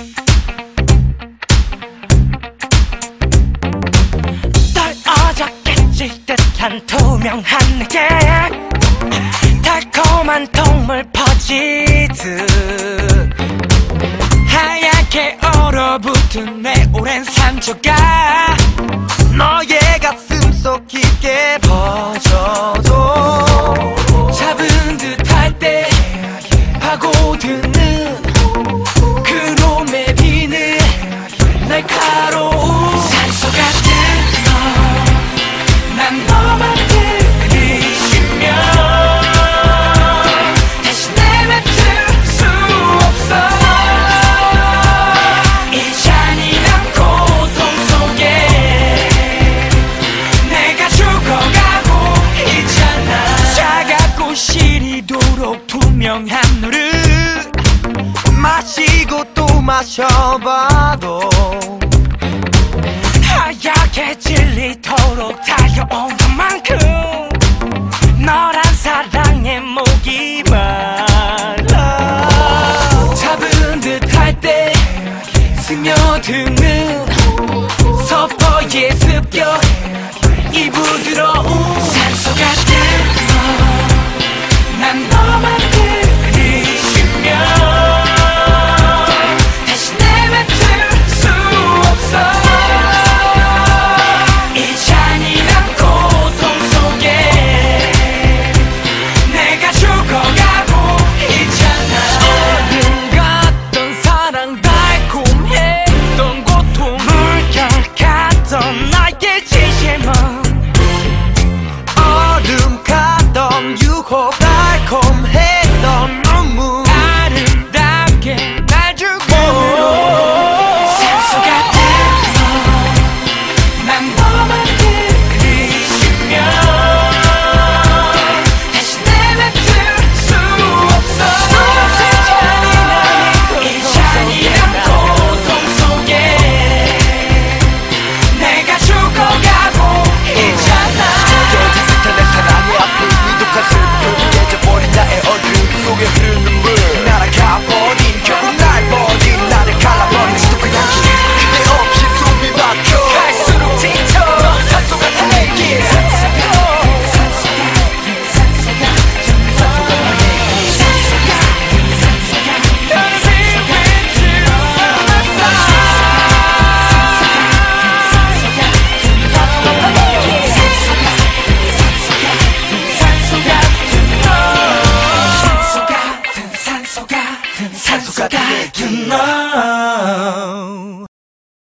떨어졌겠지 듯한 투명한 느낌, 달콤한 동물 퍼지듯 하얗게 얼어붙은 내 오랜 상처가 너의 가슴 속 깊게 퍼져도 잡은 듯할 때 파고드는 그놈의 비늘, 날카로운 산소 같은 너, 난 너만 들이쉬면 다시 내뱉을 수 없어. 이 잔인한 고통 속에 내가 죽어가고 있잖아. 차갑고 시리도록 투명한 너를 마시고 또 마셔봐도 하얗게 질리도록 달려온 것만큼 너란 사랑의 목이 말라. 잡은 듯할 때 스며드는 서퍼의 습격, 이 부드러운 산소 같은 너, 난 너만 들이쉬면 달콤했던 눈물, 아름답게 날 죽음으로 산소 같은 너, 난 너만 들이쉬면 다시 내뱉을 수 없어. 이 잔인한 고통 속에 내가 죽어가고 있잖아. 찢어진 듯한 내 사랑의 아픔, 이독한 슬픔, 잊어버린 나의 어둠 속에 흐르는 물, 날아가버린 결국 날 버린 나를 갈라버린 지독한 향기, 그대 없이 숨이 막혀 갈수록 짙어 산소 같은 내게. 산소 같은 너.